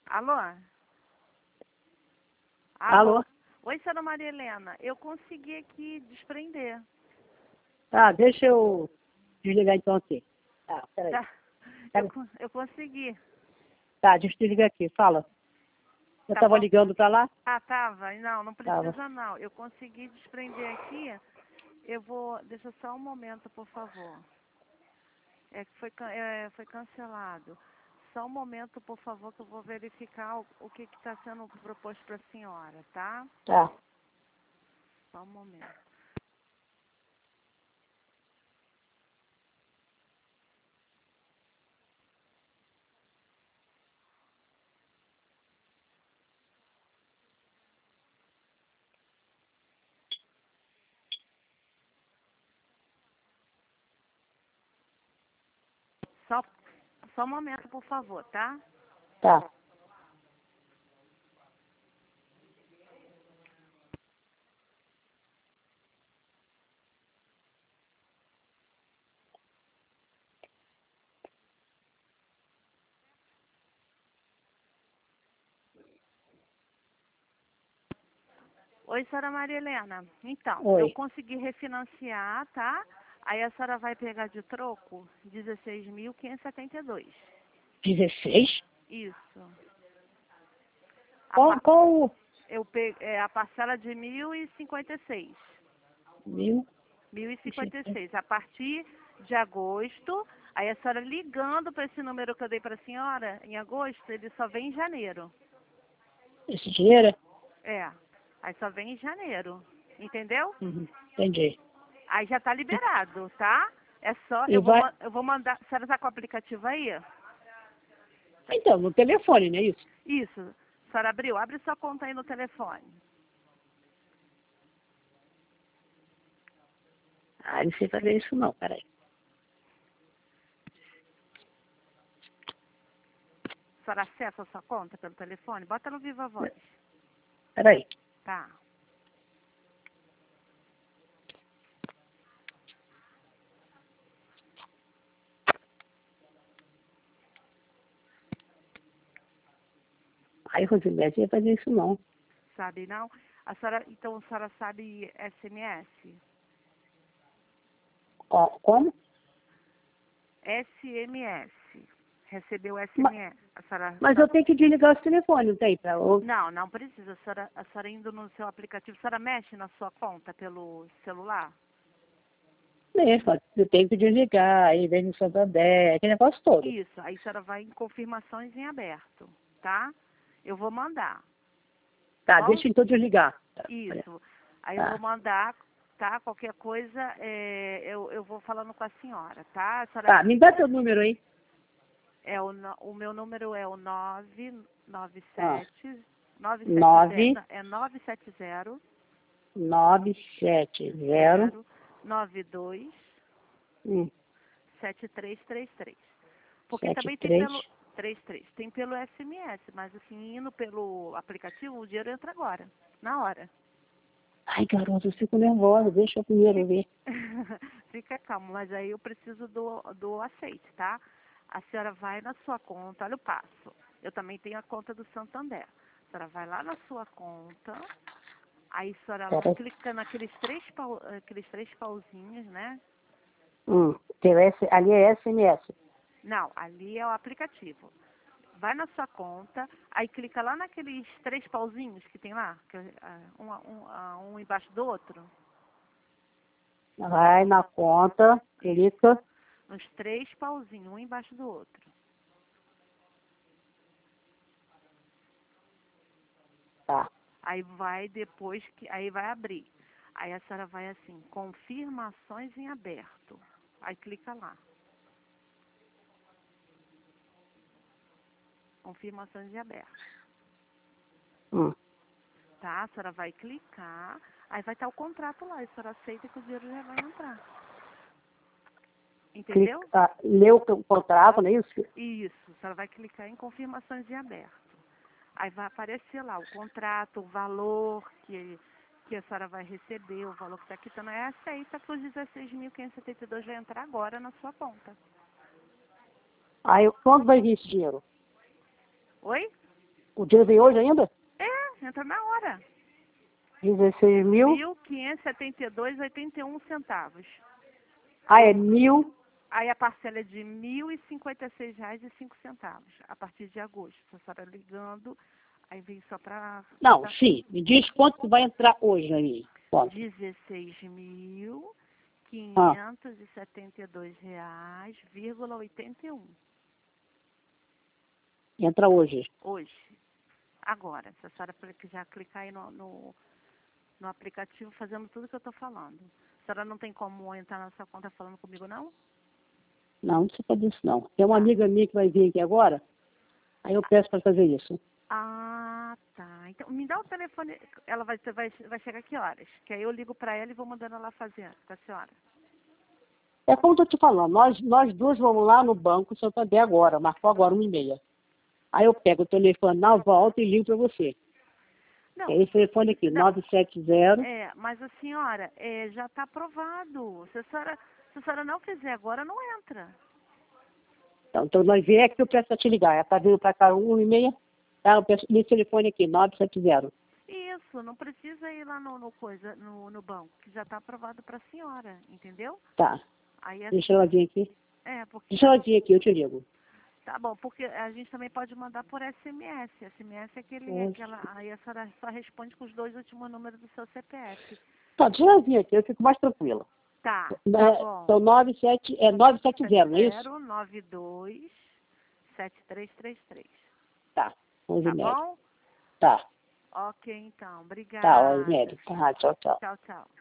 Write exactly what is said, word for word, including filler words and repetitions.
Alô? Alô? Alô? Oi, senhora Maria Helena. Eu consegui aqui desprender. Tá, deixa eu desligar então aqui. Tá, peraí. Tá. Eu, con- eu consegui. Tá, deixa eu desligar aqui, fala. Eu Tá tava bom? ligando pra lá? Ah, tava. Não, não Tava. precisa não. Eu consegui desprender aqui. Eu vou... Deixa só um momento, por favor. É que foi, can- é, foi cancelado. Só um momento, por favor, que eu vou verificar o, o que está sendo proposto para a senhora, tá? Tá. Só um momento. Só, só um momento, por favor, tá? Tá. Oi, senhora Maria Helena. Então, eu Oi. consegui refinanciar, tá? Aí a senhora vai pegar de troco dezesseis mil quinhentos e setenta e dois. dezesseis? Isso. A, Qual, pa- qual eu pe, é, a parcela de mil e cinquenta e seis. mil? mil e cinquenta e seis. A partir de agosto, aí a senhora ligando para esse número que eu dei para a senhora, em agosto, ele só vem em janeiro. Esse dinheiro? É, aí só vem em janeiro. Entendeu? Uhum. Entendi. Aí já tá liberado, tá? É só, E eu vou, vai... ma- eu vou mandar, a senhora tá com o aplicativo aí? Então, no telefone, não é isso? Isso. A senhora abriu? Abre sua conta aí no telefone. Ah, não sei fazer isso não, peraí. A senhora acessa a sua conta pelo telefone? Bota no Viva Voz. Peraí. Tá. Aí, Rosilete, não ia fazer isso não. Sabe não? A senhora, então a senhora sabe S M S? Ó, como? S M S. Recebeu Ma- S M S. A senhora Mas eu sabe? tenho que desligar esse telefone, não tem? Pra... eu- Não, não precisa. A senhora, a senhora indo no seu aplicativo, a senhora mexe na sua conta pelo celular? Mesmo, eu tenho que desligar, aí vem no Santander, aquele negócio todo. Isso. Aí a senhora vai em confirmações em aberto, tá? Eu vou mandar. Tá, Bom? deixa então desligar. Tá, olha. Isso. Aí eu vou Tá, mandar, tá? Qualquer coisa, é, eu, eu vou falando com a senhora, tá? A senhora tá, me dá teu número aí. é o, no- o meu número é o nove nove Ah, sete nove sete zero, nove não, é nove sete zero nove sete zero zero nove dois um sete três três três. Porque sete também tem três. pelo trinta e três, tem pelo S M S, mas assim, indo pelo aplicativo, o dinheiro entra agora, na hora. Ai, garoto, eu fico nervosa, deixa eu primeiro ver. Fica calmo, mas aí eu preciso do, do aceite, tá? A senhora vai na sua conta, olha o passo. Eu também tenho a conta do Santander. A senhora vai lá na sua conta, aí a senhora Pera aí. clica naqueles três, pau, aqueles três pauzinhos, né? Hum, teu S, ali é S M S. Não, ali é o aplicativo. Vai na sua conta, aí clica lá naqueles três pauzinhos que tem lá, que, é, um, um, um embaixo do outro. Vai na conta, clica. Nos três pauzinhos, um embaixo do outro. Tá. Aí vai depois que aí vai abrir. Aí a senhora vai assim, confirmações em aberto. Aí clica lá. Confirmações em aberto. Hum. Tá? A senhora vai clicar, aí vai estar o contrato lá. E a senhora aceita que o dinheiro já vai entrar. Entendeu? Clica, ah, leu o contrato, não é isso? Isso. A senhora vai clicar em confirmações em aberto. Aí vai aparecer lá o contrato, o valor que, que a senhora vai receber, o valor que está quitando. É aceita que os dezesseis mil quinhentos e setenta e dois vai entrar agora na sua conta. Aí, quando vai vir esse dinheiro? Oi? O dinheiro vem hoje ainda? É, entra na hora. dezesseis mil. mil quinhentos e setenta e dois reais e oitenta e um centavos. Ah, é mil. Aí a parcela é de mil e cinquenta e seis reais e cinco centavos, a partir de agosto. Se a senhora ligando, aí vem só para... Não, sim. Me diz quanto que vai entrar hoje aí. Quanto? dezesseis mil Ah, quinhentos e setenta e dois reais, vírgula oitenta e um. entra hoje. Hoje. Agora, se a senhora já clicar aí no, no, no aplicativo, fazendo tudo que eu estou falando. A senhora não tem como entrar na sua conta falando comigo, não? Não, não se pode isso não. Tem uma Tá. amiga minha que vai vir aqui agora, aí eu peço para fazer isso. Ah, tá. Então, me dá o telefone. Ela vai, vai, vai chegar que horas? Que aí eu ligo para ela e vou mandando ela fazer com a senhora. É como eu tô te falando, nós, nós duas vamos lá no banco Santander agora, marcou agora uma e meia. Aí eu pego o telefone na volta e ligo para você. Não, É esse telefone aqui, não. nove sete zero. É, mas a senhora, é, já está aprovado. Se a senhora, se a senhora não fizer agora, não entra. Então, então nós vê é que eu peço para te ligar. Ela está vindo para cá uma e meia, tá? Eu peço nesse telefone aqui, nove sete zero. Isso, não precisa ir lá no, no coisa, no, no banco, que já está aprovado para a senhora, entendeu? Tá, Aí é, deixa ela vir aqui. é, porque Deixa ela vir aqui, eu te ligo. tá bom, porque a gente também pode mandar por S M S. S M S é aquele, aquela, aí a senhora só responde com os dois últimos números do seu C P F. Tá, deixa ela vir aqui, eu fico mais tranquila. Tá, É, tá bom. então, nove sete, é nove sete zero, não é isso? zero nove dois sete três três três. Tá, onze Tá e meia. bom? Tá, Ok, então. tá, onze e Obrigada. meia. Tá, tchau, tchau. Tchau, tchau.